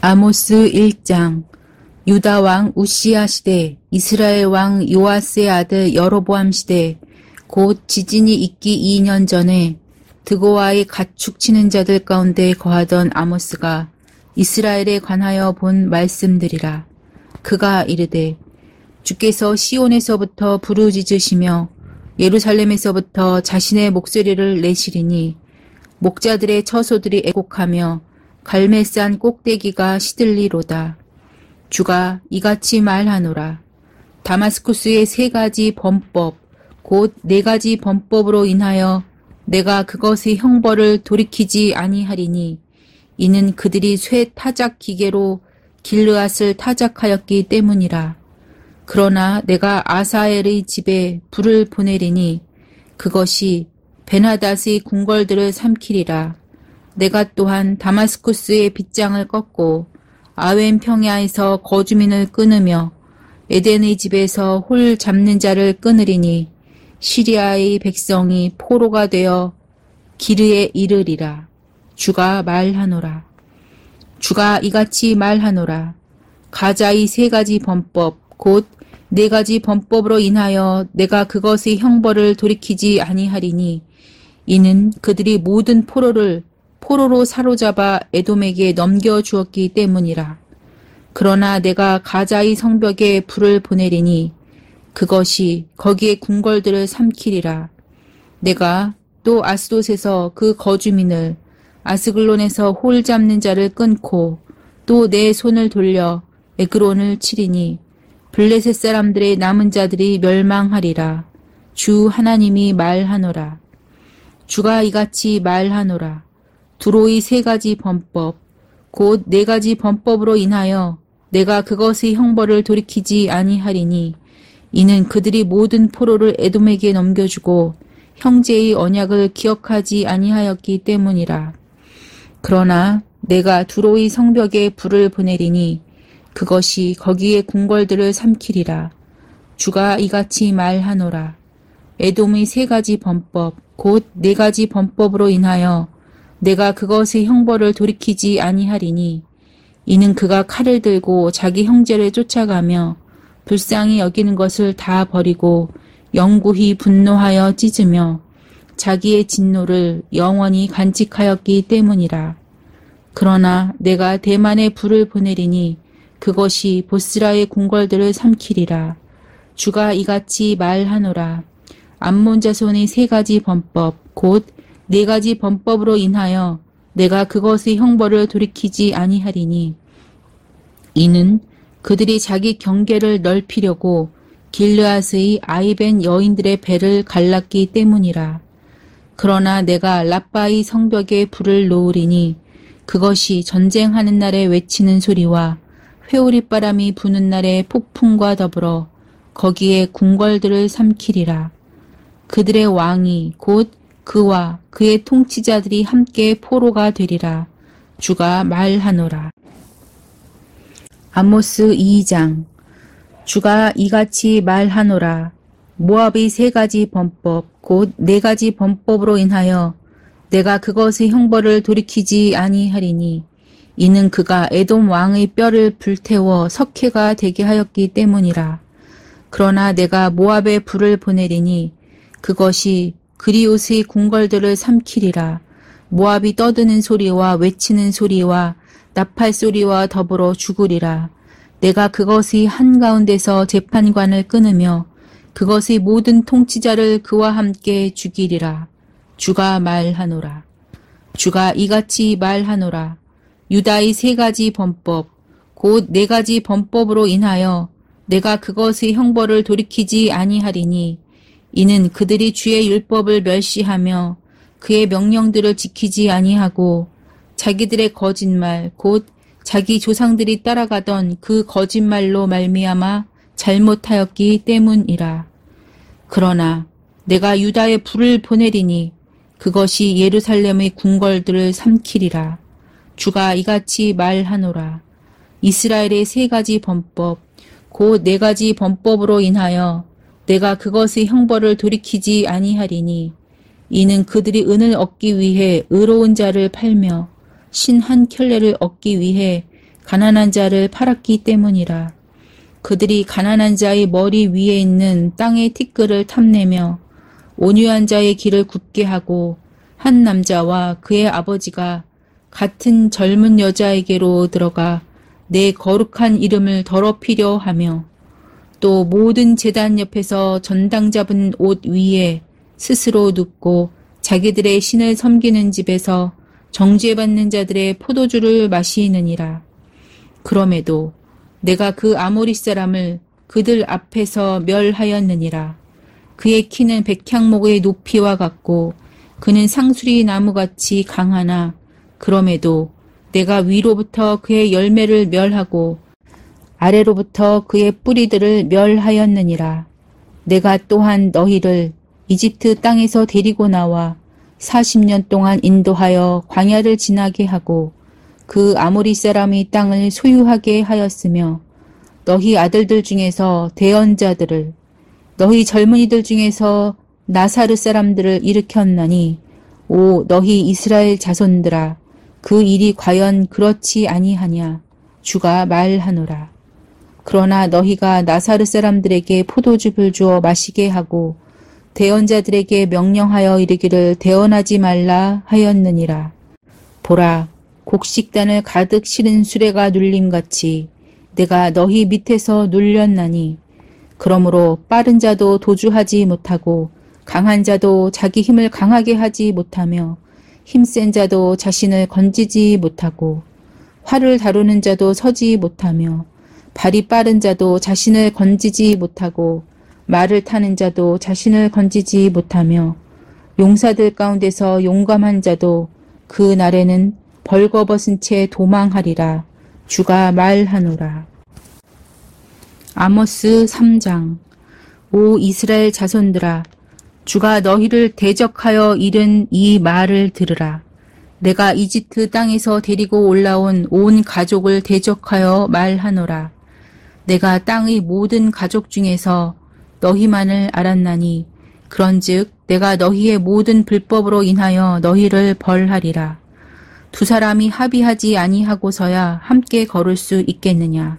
아모스 1장. 유다 왕 우시야 시대, 이스라엘 왕 요아스의 아들 여로보암 시대, 곧 지진이 있기 2년 전에 드고아의 가축 치는 자들 가운데 거하던 아모스가 이스라엘에 관하여 본 말씀들이라. 그가 이르되, 주께서 시온에서부터 부르짖으시며 예루살렘에서부터 자신의 목소리를 내시리니 목자들의 처소들이 애곡하며 갈멜산 꼭대기가 시들리로다. 주가 이같이 말하노라. 다마스쿠스의 3가지 범법, 곧 4가지 범법으로 인하여 내가 그것의 형벌을 돌이키지 아니하리니 이는 그들이 쇠 타작 기계로 길르앗을 타작하였기 때문이라. 그러나 내가 아사엘의 집에 불을 보내리니 그것이 베나닷의 궁궐들을 삼키리라. 내가 또한 다마스쿠스의 빗장을 꺾고 아웬 평야에서 거주민을 끊으며 에덴의 집에서 홀 잡는 자를 끊으리니 시리아의 백성이 포로가 되어 기르에 이르리라. 주가 말하노라. 주가 이같이 말하노라. 가자의 3가지 범법, 곧 4가지 범법으로 인하여 내가 그것의 형벌을 돌이키지 아니하리니 이는 그들이 모든 포로로 사로잡아 에돔에게 넘겨주었기 때문이라. 그러나 내가 가자의 성벽에 불을 보내리니 그것이 거기에 궁궐들을 삼키리라. 내가 또 아스돗에서 그 거주민을, 아스글론에서 홀 잡는 자를 끊고 또 내 손을 돌려 에그론을 치리니 블레셋 사람들의 남은 자들이 멸망하리라. 주 하나님이 말하노라. 주가 이같이 말하노라. 두로의 3가지 범법, 곧 4가지 범법으로 인하여 내가 그것의 형벌을 돌이키지 아니하리니 이는 그들이 모든 포로를 에돔에게 넘겨주고 형제의 언약을 기억하지 아니하였기 때문이라. 그러나 내가 두로의 성벽에 불을 보내리니 그것이 거기에 궁궐들을 삼키리라. 주가 이같이 말하노라. 에돔의 3가지 범법, 곧 4가지 범법으로 인하여 내가 그것의 형벌을 돌이키지 아니하리니 이는 그가 칼을 들고 자기 형제를 쫓아가며 불쌍히 여기는 것을 다 버리고 영구히 분노하여 찢으며 자기의 진노를 영원히 간직하였기 때문이라. 그러나 내가 대만에 불을 보내리니 그것이 보스라의 궁궐들을 삼키리라. 주가 이같이 말하노라. 암몬 자손의 3가지 범법, 곧 4가지 범법으로 인하여 내가 그것의 형벌을 돌이키지 아니하리니 이는 그들이 자기 경계를 넓히려고 길르앗의 아이벤 여인들의 배를 갈랐기 때문이라. 그러나 내가 라빠의 성벽에 불을 놓으리니 그것이 전쟁하는 날에 외치는 소리와 회오리바람이 부는 날의 폭풍과 더불어 거기에 궁궐들을 삼키리라. 그들의 왕이 곧 그와 그의 통치자들이 함께 포로가 되리라. 주가 말하노라. 아모스 2장. 주가 이같이 말하노라. 모압의 3가지 범법, 곧 4가지 범법으로 인하여 내가 그것의 형벌을 돌이키지 아니하리니 이는 그가 에돔 왕의 뼈를 불태워 석회가 되게 하였기 때문이라. 그러나 내가 모압에 불을 보내리니 그것이 그리옷의 궁궐들을 삼키리라. 모압이 떠드는 소리와 외치는 소리와 나팔 소리와 더불어 죽으리라. 내가 그것의 한가운데서 재판관을 끊으며 그것의 모든 통치자를 그와 함께 죽이리라. 주가 말하노라. 주가 이같이 말하노라. 유다의 3가지 범법, 곧 4가지 범법으로 인하여 내가 그것의 형벌을 돌이키지 아니하리니 이는 그들이 주의 율법을 멸시하며 그의 명령들을 지키지 아니하고 자기들의 거짓말, 곧 자기 조상들이 따라가던 그 거짓말로 말미암아 잘못하였기 때문이라. 그러나 내가 유다에 불을 보내리니 그것이 예루살렘의 궁궐들을 삼키리라. 주가 이같이 말하노라. 이스라엘의 3가지 범법, 곧 4가지 범법으로 인하여 내가 그것의 형벌을 돌이키지 아니하리니 이는 그들이 은을 얻기 위해 의로운 자를 팔며 신 한 켤레를 얻기 위해 가난한 자를 팔았기 때문이라. 그들이 가난한 자의 머리 위에 있는 땅의 티끌을 탐내며 온유한 자의 길을 굽게 하고 한 남자와 그의 아버지가 같은 젊은 여자에게로 들어가 내 거룩한 이름을 더럽히려 하며 또 모든 제단 옆에서 전당 잡은 옷 위에 스스로 눕고 자기들의 신을 섬기는 집에서 정죄받는 자들의 포도주를 마시느니라. 그럼에도 내가 그 아모리 사람을 그들 앞에서 멸하였느니라. 그의 키는 백향목의 높이와 같고 그는 상수리 나무같이 강하나 그럼에도 내가 위로부터 그의 열매를 멸하고 아래로부터 그의 뿌리들을 멸하였느니라. 내가 또한 너희를 이집트 땅에서 데리고 나와 40년 동안 인도하여 광야를 지나게 하고 그 아모리 사람이 땅을 소유하게 하였으며 너희 아들들 중에서 대언자들을 너희 젊은이들 중에서 나사르 사람들을 일으켰나니 오 너희 이스라엘 자손들아 그 일이 과연 그렇지 아니하냐 주가 말하노라. 그러나 너희가 나사르 사람들에게 포도즙을 주어 마시게 하고 대언자들에게 명령하여 이르기를 대언하지 말라 하였느니라. 보라 곡식단을 가득 실은 수레가 눌림같이 내가 너희 밑에서 눌렸나니 그러므로 빠른 자도 도주하지 못하고 강한 자도 자기 힘을 강하게 하지 못하며 힘센 자도 자신을 건지지 못하고 활을 다루는 자도 서지 못하며 발이 빠른 자도 자신을 건지지 못하고 말을 타는 자도 자신을 건지지 못하며 용사들 가운데서 용감한 자도 그 날에는 벌거벗은 채 도망하리라. 주가 말하노라. 아모스 3장. 오 이스라엘 자손들아 주가 너희를 대적하여 이른 이 말을 들으라. 내가 이집트 땅에서 데리고 올라온 온 가족을 대적하여 말하노라. 내가 땅의 모든 가족 중에서 너희만을 알았나니 그런즉 내가 너희의 모든 불법으로 인하여 너희를 벌하리라. 두 사람이 합의하지 아니하고서야 함께 걸을 수 있겠느냐.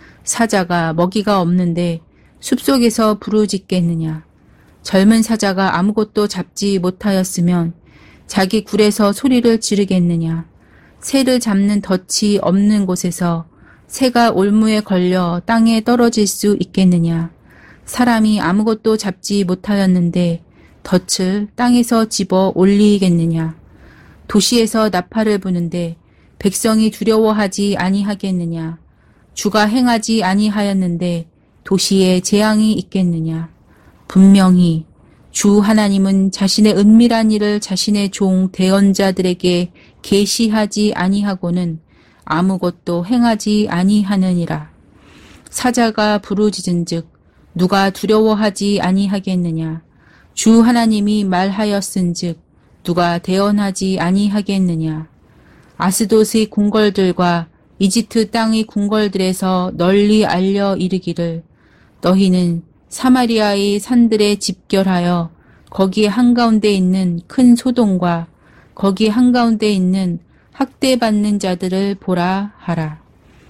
사자가 먹이가 없는데 숲속에서 부르짖겠느냐. 젊은 사자가 아무것도 잡지 못하였으면 자기 굴에서 소리를 지르겠느냐. 새를 잡는 덫이 없는 곳에서 새가 올무에 걸려 땅에 떨어질 수 있겠느냐. 사람이 아무것도 잡지 못하였는데 덫을 땅에서 집어 올리겠느냐. 도시에서 나팔을 부는데 백성이 두려워하지 아니하겠느냐. 주가 행하지 아니하였는데 도시에 재앙이 있겠느냐. 분명히 주 하나님은 자신의 은밀한 일을 자신의 종 대언자들에게 계시하지 아니하고는 아무것도 행하지 아니하느니라. 사자가 부르짖은즉 누가 두려워하지 아니하겠느냐. 주 하나님이 말하였은즉 누가 대언하지 아니하겠느냐. 아스돗의 궁궐들과 이집트 땅의 궁궐들에서 널리 알려 이르기를 너희는 사마리아의 산들에 집결하여 거기 한가운데 있는 큰 소돔과 거기 한가운데 있는 학대받는 자들을 보라 하라.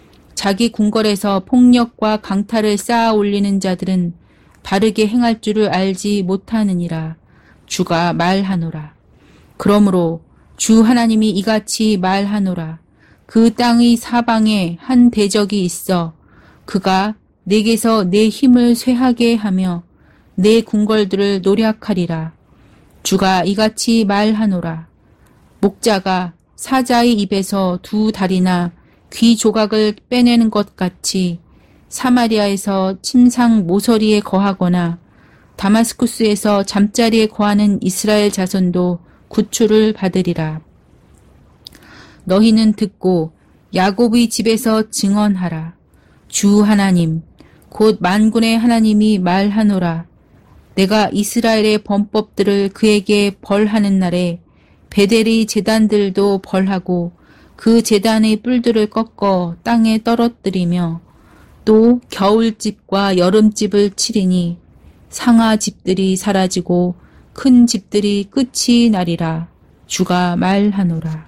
자기 궁궐에서 폭력과 강탈을 쌓아 올리는 자들은 바르게 행할 줄을 알지 못하느니라. 주가 말하노라. 그러므로 주 하나님이 이같이 말하노라. 그 땅의 사방에 한 대적이 있어 그가 내게서 내 힘을 쇠하게 하며 내 궁궐들을 노략하리라. 주가 이같이 말하노라. 목자가 사자의 입에서 두 다리나 귀 조각을 빼내는 것 같이 사마리아에서 침상 모서리에 거하거나 다마스쿠스에서 잠자리에 거하는 이스라엘 자손도 구출을 받으리라. 너희는 듣고 야곱의 집에서 증언하라. 주 하나님 곧 만군의 하나님이 말하노라. 내가 이스라엘의 범법들을 그에게 벌하는 날에 베델의 제단들도 벌하고 그 제단의 뿔들을 꺾어 땅에 떨어뜨리며 또 겨울집과 여름집을 치리니 상하집들이 사라지고 큰 집들이 끝이 나리라. 주가 말하노라.